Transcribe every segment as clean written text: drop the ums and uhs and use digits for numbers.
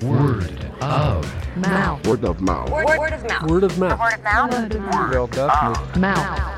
Word of mouth. Word of mouth. Word of mouth. Word of mouth. Word of mouth. Wel definitely. Mouth.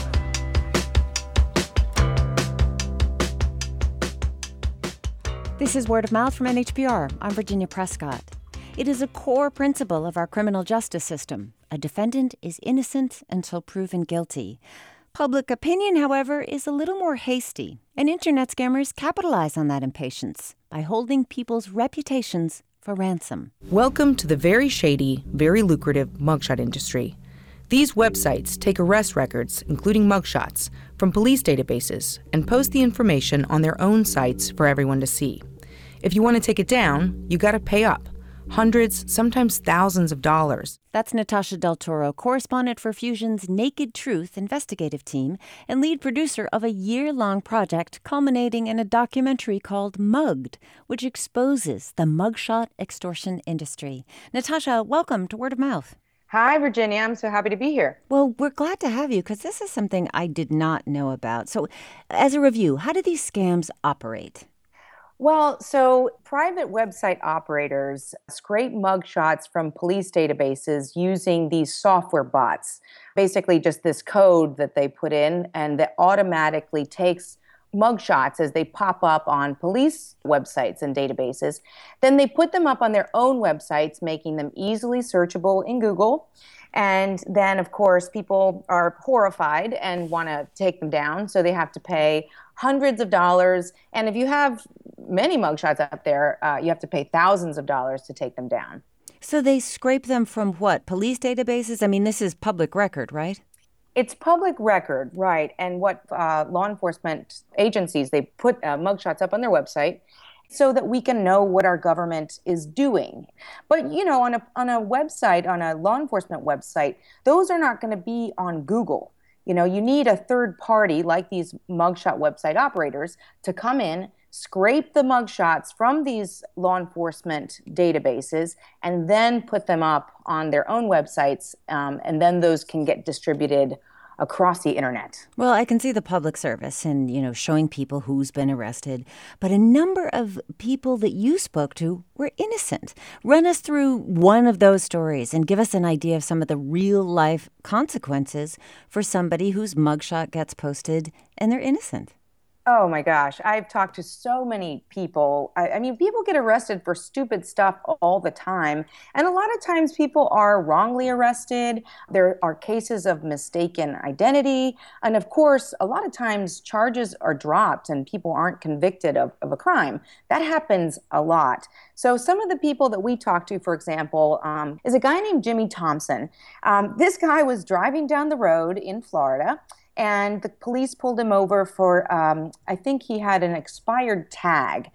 This is Word of Mouth from NHPR. I'm Virginia Prescott. It is a core principle of our criminal justice system. A defendant is innocent until proven guilty. Public opinion, however, is a little more hasty, and internet scammers capitalize on that impatience by holding people's reputations for ransom. Welcome to the very shady, very lucrative mugshot industry. These websites take arrest records, including mugshots, from police databases and post the information on their own sites for everyone to see. If you want to take it down, you got to pay up. Hundreds, sometimes thousands of dollars. That's Natasha Del Toro, correspondent for Fusion's Naked Truth investigative team and lead producer of a year-long project culminating in a documentary called Mugged, which exposes the mugshot extortion industry. Natasha, welcome to Word of Mouth. Hi, Virginia. I'm so happy to be here. Well, we're glad to have you because this is something I did not know about. So, as a review, how do these scams operate? Well, so private website operators scrape mugshots from police databases using these software bots. Basically, just this code that they put in and that automatically takes mugshots as they pop up on police websites and databases. Then they put them up on their own websites, making them easily searchable in Google. And then, of course, people are horrified and want to take them down, so they have to pay hundreds of dollars. And if you have many mugshots up there, you have to pay thousands of dollars to take them down. So they scrape them from what? Police databases? I mean, this is public record, right? It's public record, right. And what law enforcement agencies, they put mugshots up on their website so that we can know what our government is doing. But, you know, on a website, on a law enforcement website, those are not going to be on Google. You know, you need a third party like these mugshot website operators to come in, scrape the mugshots from these law enforcement databases, and then put them up on their own websites, and then those can get distributed across the internet. Well, I can see the public service and, you know, showing people who's been arrested. But a number of people that you spoke to were innocent. Run us through one of those stories and give us an idea of some of the real-life consequences for somebody whose mugshot gets posted and they're innocent. Oh my gosh, I've talked to so many people. I mean, people get arrested for stupid stuff all the time. And a lot of times people are wrongly arrested. There are cases of mistaken identity. And of course, a lot of times charges are dropped and people aren't convicted of a crime. That happens a lot. So some of the people that we talked to, for example, is a guy named Jimmy Thompson. This guy was driving down the road in Florida, and the police pulled him over for, I think he had an expired tag.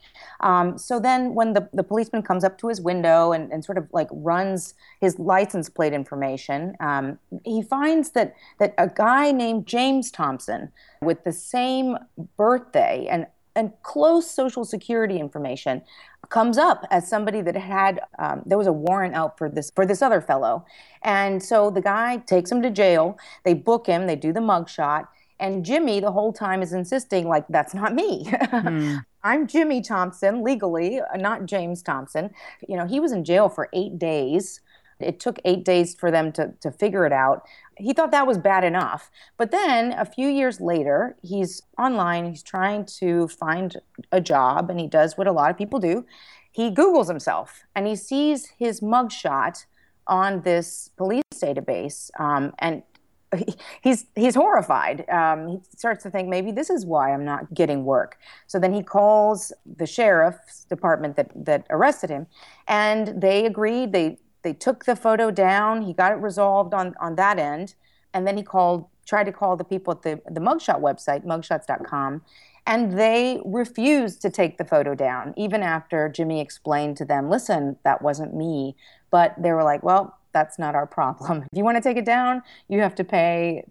So then when the policeman comes up to his window and sort of like runs his license plate information, he finds that a guy named James Thompson with the same birthday and close social security information comes up as somebody that had, there was a warrant out for this other fellow. And so the guy takes him to jail, they book him, they do the mugshot, and Jimmy the whole time is insisting, like, that's not me. I'm Jimmy Thompson, legally, not James Thompson. You know, he was in jail for 8 days. It took 8 days for them to figure it out. He thought that was bad enough. But then a few years later, he's online, he's trying to find a job, and he does what a lot of people do. He Googles himself, and he sees his mugshot on this police database, and he's horrified. He starts to think, maybe this is why I'm not getting work. So then he calls the sheriff's department that arrested him, and they agreed. They took the photo down. He got it resolved on that end. And then he tried to call the people at the mugshot website, mugshots.com, and they refused to take the photo down, even after Jimmy explained to them, listen, that wasn't me. But they were like, well, that's not our problem. If you want to take it down, you have to pay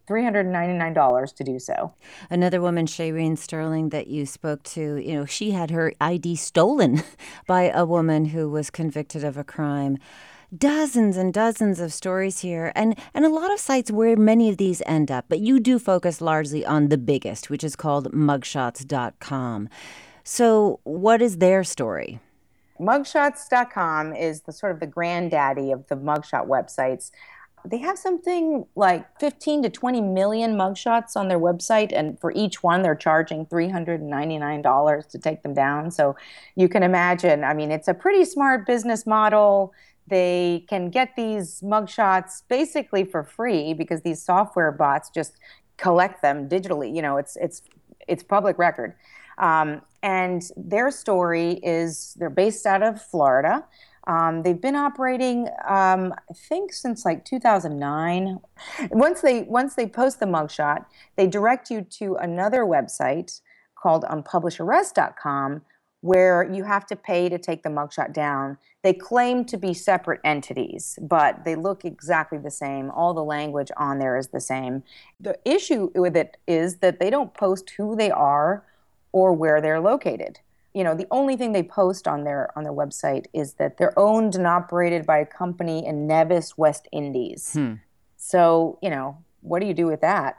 $399 to do so. Another woman, Shaireen Sterling, that you spoke to, you know, she had her ID stolen by a woman who was convicted of a crime. Dozens and dozens of stories here, and a lot of sites where many of these end up, but you do focus largely on the biggest, which is called mugshots.com. So what is their story? Mugshots.com is the sort of the granddaddy of the mugshot websites. They have something like 15 to 20 million mugshots on their website, and for each one, they're charging $399 to take them down. So you can imagine, I mean, it's a pretty smart business model. They can get these mugshots basically for free because these software bots just collect them digitally. You know, it's public record. And their story is they're based out of Florida. They've been operating, I think, since like 2009. Once they post the mugshot, they direct you to another website called unpublisharrest.com, where you have to pay to take the mugshot down. They claim to be separate entities, but they look exactly the same. All the language on there is the same. The issue with it is that they don't post who they are or where they're located. You know, the only thing they post on their website is that they're owned and operated by a company in Nevis, West Indies. So, you know, what do you do with that?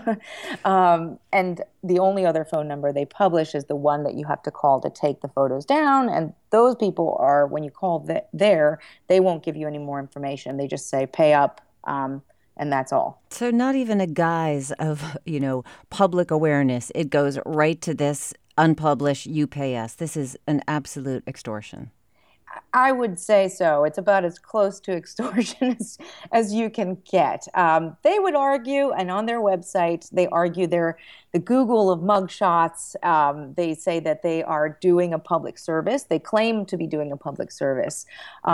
And the only other phone number they publish is the one that you have to call to take the photos down. And those people are, when you call there, they won't give you any more information. They just say, pay up, and that's all. So not even a guise of, you know, public awareness. It goes right to this unpublished, you pay us. This is an absolute extortion. I would say so. It's about as close to extortion as you can get. They would argue, and on their website, they argue they're the Google of mugshots. They say that they are doing a public service. They claim to be doing a public service.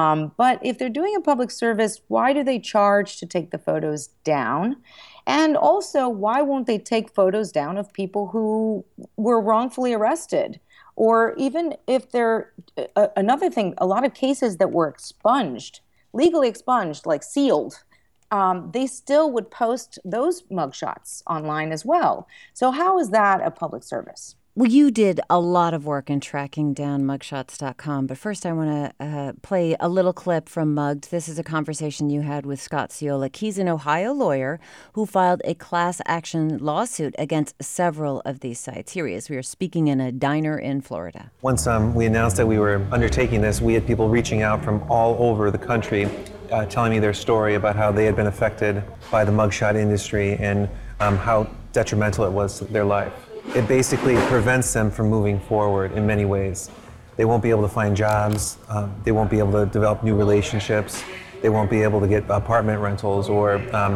But if they're doing a public service, why do they charge to take the photos down? And also, why won't they take photos down of people who were wrongfully arrested? Or even if they're, another thing, a lot of cases that were expunged, legally expunged, like sealed, they still would post those mugshots online as well. So how is that a public service? Well, you did a lot of work in tracking down mugshots.com, but first I want to play a little clip from Mugged. This is a conversation you had with Scott Ciolek. He's an Ohio lawyer who filed a class action lawsuit against several of these sites. Here he is. We were speaking in a diner in Florida. Once we announced that we were undertaking this, we had people reaching out from all over the country telling me their story about how they had been affected by the mugshot industry and how detrimental it was to their life. It basically prevents them from moving forward in many ways. They won't be able to find jobs, they won't be able to develop new relationships, they won't be able to get apartment rentals or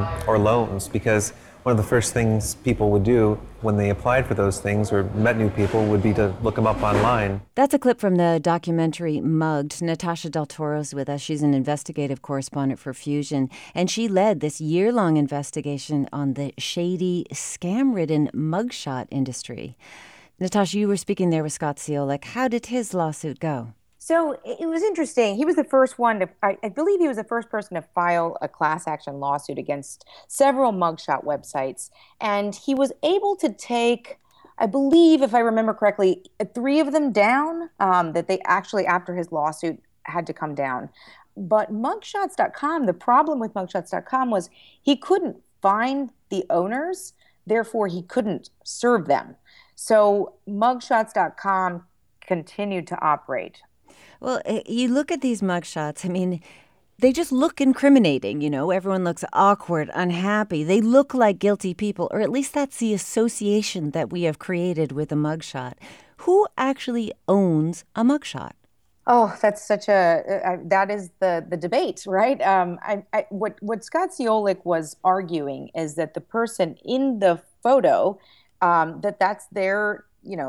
loans, because one of the first things people would do when they applied for those things or met new people would be to look them up online. That's a clip from the documentary Mugged. Natasha Del Toro's with us. She's an investigative correspondent for Fusion, and she led this year-long investigation on the shady, scam-ridden mugshot industry. Natasha, you were speaking there with Scott Ciolek. How did his lawsuit go? So it was interesting. He was the first one to, I believe he was the first person to file a class action lawsuit against several mugshot websites. And he was able to take, I believe, if I remember correctly, 3 of them down, that they actually, after his lawsuit, had to come down. But mugshots.com, the problem with mugshots.com was he couldn't find the owners, therefore he couldn't serve them. So mugshots.com continued to operate. Well, you look at these mugshots, I mean, they just look incriminating, you know. Everyone looks awkward, unhappy. They look like guilty people, or at least that's the association that we have created with a mugshot. Who actually owns a mugshot? Oh, that's such that is the debate, right? What Scott Ciolek was arguing is that the person in the photo, that's their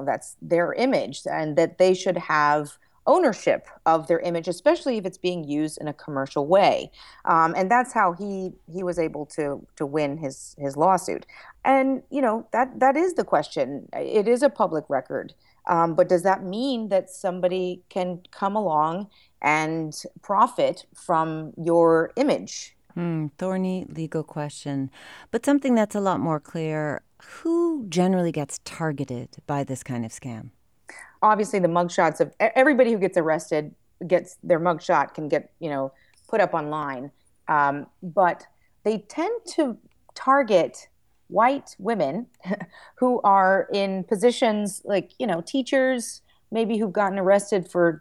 image, and that they should have ownership of their image, especially if it's being used in a commercial way. And that's how he was able to win his lawsuit. And, you know, that is the question. It is a public record. But does that mean that somebody can come along and profit from your image? Thorny legal question. But something that's a lot more clear, who generally gets targeted by this kind of scam? Obviously, the mugshots of everybody who gets arrested gets their mugshot can get, you know, put up online. But they tend to target white women who are in positions like, you know, teachers, maybe who've gotten arrested for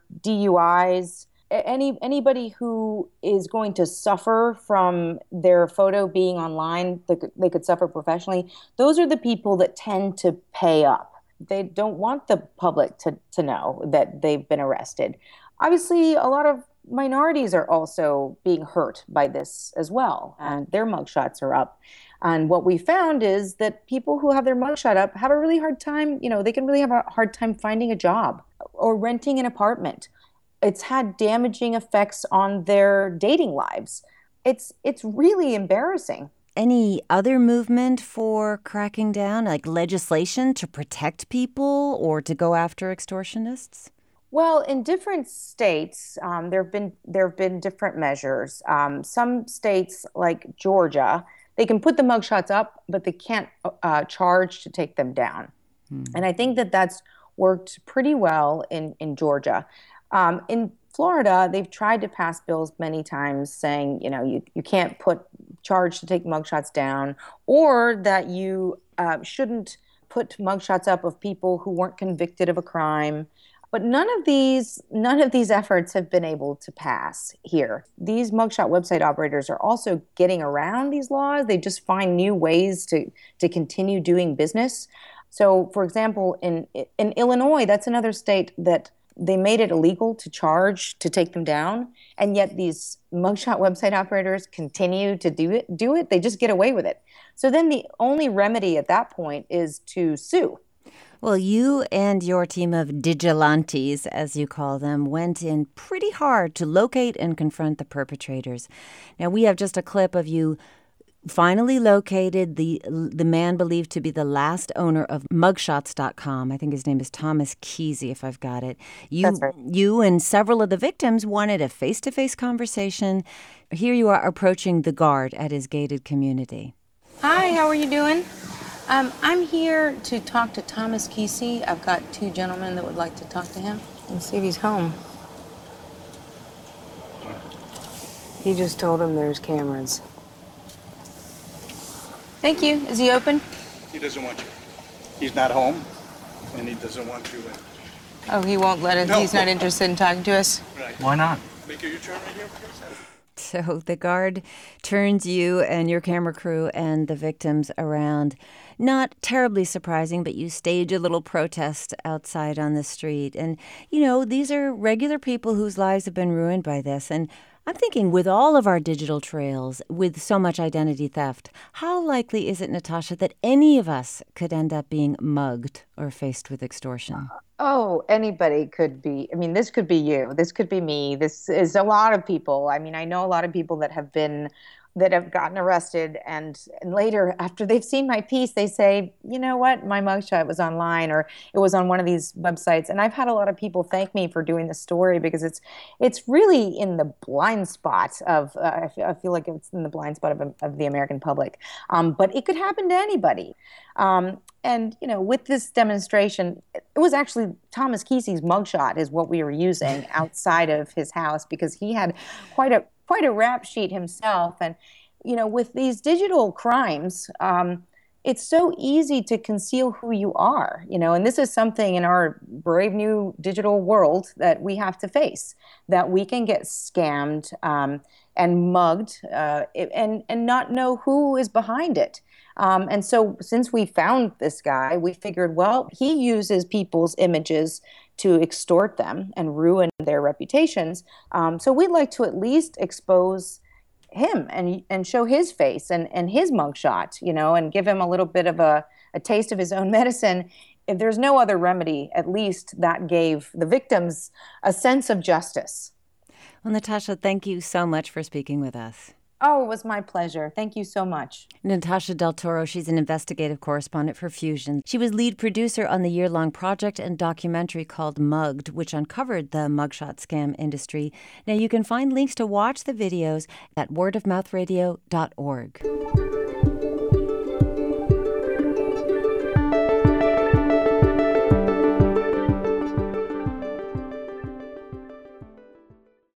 DUIs, anybody who is going to suffer from their photo being online, they could suffer professionally. Those are the people that tend to pay up. They don't want the public to know that they've been arrested. Obviously, a lot of minorities are also being hurt by this as well, and their mugshots are up. And what we found is that people who have their mugshot up have a really hard time, they can really have a hard time finding a job or renting an apartment. It's had damaging effects on their dating lives. It's really embarrassing. Any other movement for cracking down, like legislation to protect people or to go after extortionists? Well, in different states, there have been different measures. Some states, like Georgia, they can put the mugshots up, but they can't charge to take them down. And I think that's worked pretty well in Georgia. In Florida, they've tried to pass bills many times saying, you can't charge to take mugshots down, or that you shouldn't put mugshots up of people who weren't convicted of a crime. But none of these efforts have been able to pass here. These mugshot website operators are also getting around these laws. They just find new ways to continue doing business. So, for example, in Illinois, that's another state that they made it illegal to charge to take them down, and yet these mugshot website operators continue to do it. They just get away with it. So then the only remedy at that point is to sue. Well, you and your team of vigilantes, as you call them, went in pretty hard to locate and confront the perpetrators. Now, we have just a clip of you finally located the man believed to be the last owner of mugshots.com. I think his name is Thomas Kesey, if I've got it. That's right. You and several of the victims wanted a face-to-face conversation. Here you are approaching the guard at his gated community. Hi, how are you doing? I'm here to talk to Thomas Kesey. I've got two gentlemen that would like to talk to him. Let's see if he's home. He just told him there's cameras. Thank you. Is he open? He doesn't want you. He's not home, and he doesn't want you in. Oh, he won't let us. No. He's not interested in talking to us? Right. Why not? Make a U-turn right here. So the guard turns you and your camera crew and the victims around. Not terribly surprising, but you stage a little protest outside on the street. And, these are regular people whose lives have been ruined by this. And I'm thinking, with all of our digital trails, with so much identity theft, how likely is it, Natasha, that any of us could end up being mugged or faced with extortion? Oh, anybody could be. I mean, this could be you. This could be me. This is a lot of people. I mean, I know a lot of people that have gotten arrested, and later, after they've seen my piece, they say, you know what, my mugshot was online, or it was on one of these websites. And I've had a lot of people thank me for doing the story, because it's really in the blind spot of, I feel like it's in the blind spot of the American public. But it could happen to anybody. And, with this demonstration, it was actually Thomas Kesey's mugshot is what we were using outside of his house, because he had quite a rap sheet himself. And, with these digital crimes, it's so easy to conceal who you are, and this is something in our brave new digital world that we have to face, that we can get scammed and mugged and not know who is behind it. And so since we found this guy, we figured, well, he uses people's images to extort them and ruin their reputations. So we'd like to at least expose him and show his face and his mugshot, and give him a little bit of a taste of his own medicine. If there's no other remedy, at least that gave the victims a sense of justice. Well, Natasha, thank you so much for speaking with us. Oh, it was my pleasure. Thank you so much. Natasha Del Toro, she's an investigative correspondent for Fusion. She was lead producer on the year-long project and documentary called Mugged, which uncovered the mugshot scam industry. Now, you can find links to watch the videos at wordofmouthradio.org.